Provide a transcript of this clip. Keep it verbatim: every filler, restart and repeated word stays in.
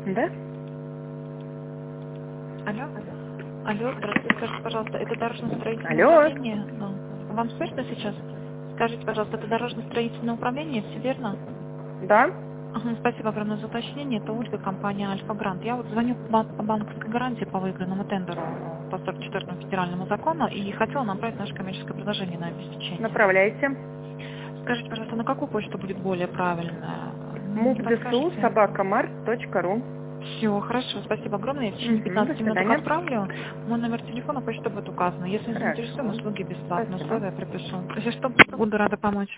Да? Алло. Алло, здравствуйте, скажите, пожалуйста, это дорожно-строительное Алло. управление? Ну, вам слышно сейчас? Скажите, пожалуйста, это дорожно-строительное управление, все верно? Да? Ага, спасибо огромное за уточнение. Это Ольга, компания Альфа Грант. Я вот звоню по бан- по банковской гарантии по выигранному тендеру по сорок четвёртому федеральному закону и хотела направить наше коммерческое предложение на обеспечение. Направляйте. Скажите, пожалуйста, на какую почту будет более правильная? Не муп.дсу подскажете? собака марс точка ру. Все, хорошо, спасибо огромное. Я в течение Мгм, до пятнадцати минут их свидания. отправлю. Мой номер телефона, почта будет указана. Если заинтересуем, Хорошо. услуги бесплатные, Спасибо. условия пропишу. Если что, буду рада помочь.